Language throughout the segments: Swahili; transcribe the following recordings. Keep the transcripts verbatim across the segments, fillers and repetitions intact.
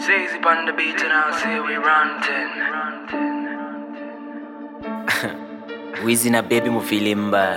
Zazy on the beat and I'll say we ranting. Wizi na baby mufilimba.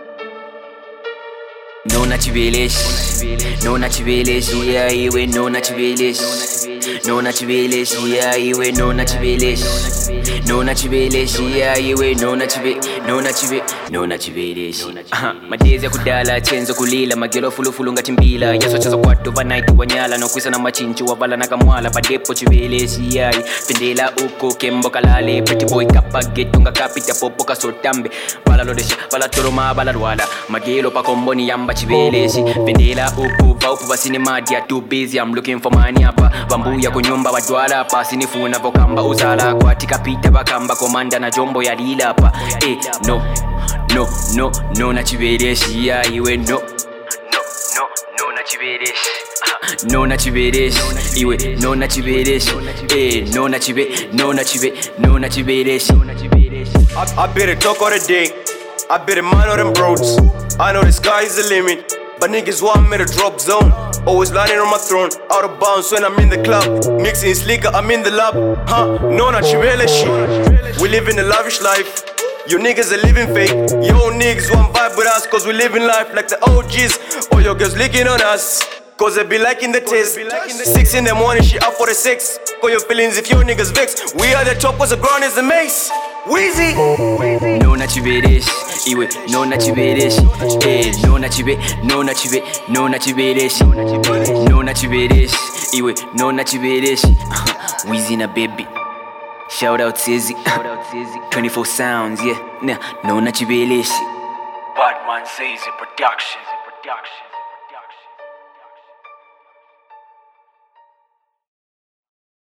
No na chibelesh, no na chibelesh, yeah iwe no na chibelesh, no na chibelesh, yeah iwe no na chibelesh, no na chibelesh, yeah iwe no na chibe, no na chibe, no na chibelesh. Madezi ya kudala chenzo kulila magelo fulu fulu ngati mbila yaso chaza kwatu ba night wanyala no kwisa na machinchi wavala na kamwala padepo chibelesh yeah pendela uko kembo kalale pretty boy kapage tunga kapita popo kasotambe bala lodesha bala toroma bala wala magelo pa komboni yamba chibeleshi pendela upu vaupu basini madia too busy I'm looking for money hapa bambu ya kunyumba wadwala hapa sinifuna vokamba uzala kwa tika pita bakamba komanda na jombo ya lila hapa eh no no no no na chibeleshi ya iwe no no no no na chibeleshi no na chibeleshi iwe no na chibeleshi eh no na chibe no na chibe no na chibeleshi I, I better talk all the day. I better mind all them bros. I know the sky is the limit, but niggas want me to drop zone. Always landing on my throne, out of bounds when I'm in the club. Mixing slicker, I'm in the lab. Huh? No, not chivele shit. We live in a lavish life. You niggas are living fake. Yo niggas want vibe with us, cause we living life like the O Gs. All your girls licking on us, cause they be liking the taste. Six in the morning, she up for the six. Call your feelings if your niggas vex. We are the top, cause the ground is the mace. Weezy. No na chibeleshi iwe no na chibeleshi eh no na chibe no na chibe no na chibeleshi no na chibeleshi iwe no na chibeleshi Weezy na baby shout out Zazy twenty-four sounds yeah nah no na chibeleshi Batman Zazy production.